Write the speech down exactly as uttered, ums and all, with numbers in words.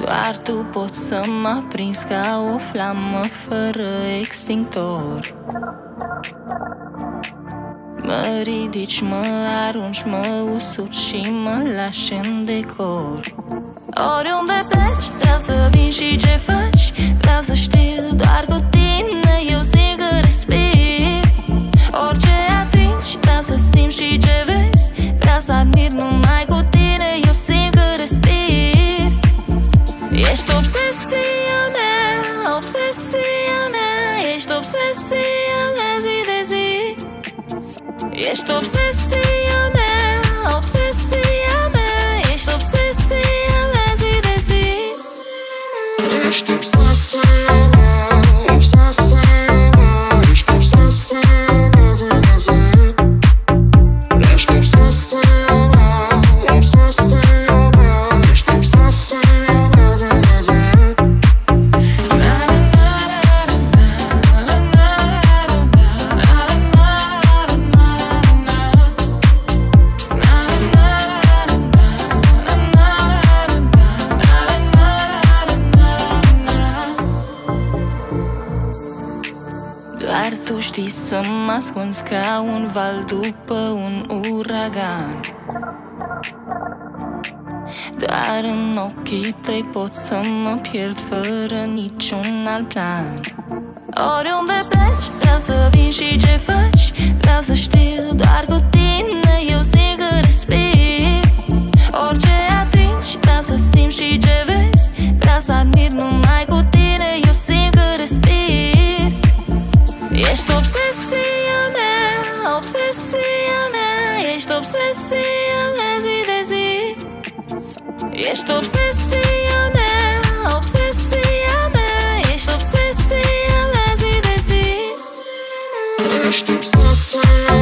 Doar tu poți să mă aprinzi ca o flamă fără extintor. Mă ridici, mă arunci, mă usuci și mă lași în decor. Oriunde pleci, vreau să vin și ce faci. Vreau să știu doar cu tine, eu sigur respir. Orice atingi, vreau să simt și ce vezi. Vreau să admir numai cu tine, eu sigur respir. Ești obsesia mea, obsesia mea. Ești obsesia mea zi de zi. Ești obsesia mea, obsesia mea. Ești obsesia mea zi de zi. Ești obsesia mea, obsesia mea. Ești obsesia mea zi de zi. Ești obsesia mea, obsesia mea. Ești obsesia mea zi de zi. Doar tu știi să mă ascunzi ca un val după un uragan. Doar în ochii tăi pot să mă pierd fără niciun alt plan. Oriunde pleci, vreau să vin și ce faci. Vreau să știu doar cu tine, eu sigur respir. Orice atingi, vreau să simt și ce vezi. Vreau să admir numai cu tine, eu sigur respir. Ești obsesia mea, obsesia mea. Ești obsesia mea zi de zi. Ești obsesia mea, obsesia mea. Ești obsesia mea zi de zi. Ești obsesia